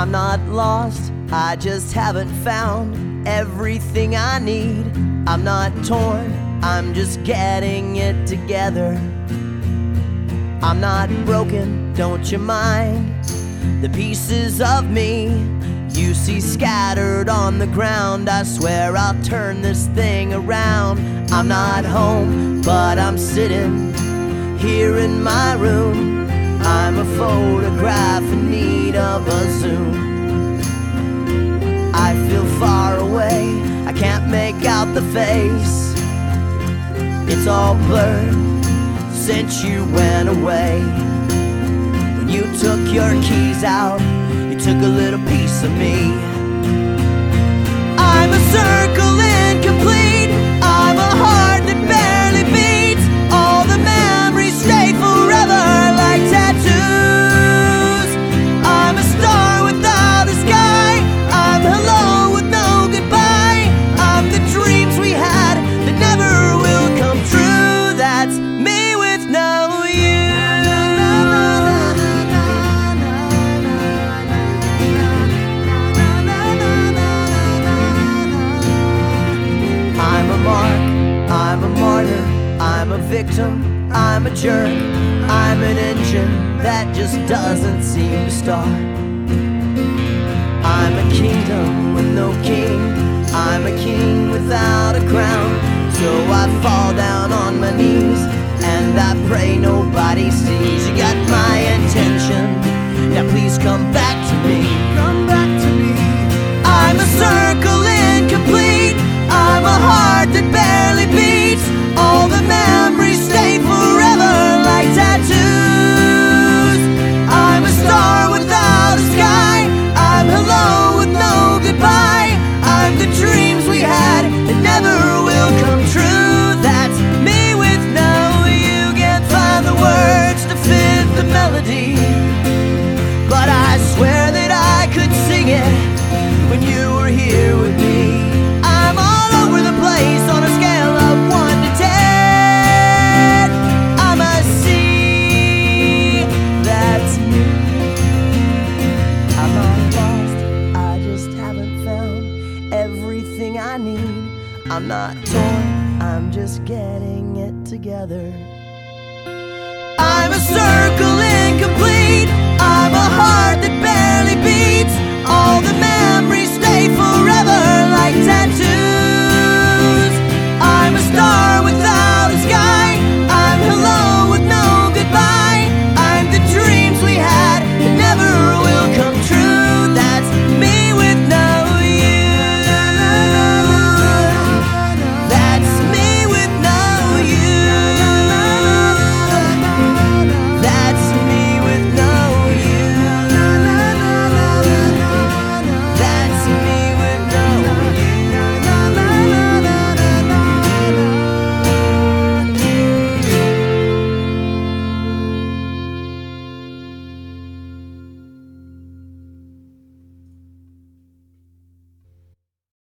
I'm not lost, I just haven't found everything I need. I'm not torn, I'm just getting it together. I'm not broken, don't you mind the pieces of me you see scattered on the ground. I swear I'll turn this thing around. I'm not home, but I'm sitting here in my room. I'm a photograph in need of a zoom. I feel far away, I can't make out the face. It's all blurred since you went away. When you took your keys out, you took a little piece of me. I'm a circle incomplete, I'm a heart that barely beats. All the memories stay forever like tattoos. I'm a star without a sky, I'm hello with no goodbye. I'm the dreams we had that never will come true. That's me with no you. I'm a mark, I'm a martyr, I'm a victim, I'm a jerk, I'm an engine that just doesn't seem to start. I'm a kingdom with no king, I'm a king without a crown. So I fall down on my knees and I pray nobody sees. You got my attention, now please come back to me. Come back to me. I'm a circle incomplete, I'm a heart that barely beats. All the memories stay forever like tattoos. I'm a star without a sky, I'm hello with no goodbye. I'm the dreams we had that never will come true. That's me with no you. Can't find the words to fit the melody, but I swear that I could sing it when you were here with me. I'm all over the place on a scale of 1 to 10. I'm a C, that's me. I'm not lost, I just haven't found everything I need. I'm not torn, I'm just getting it together.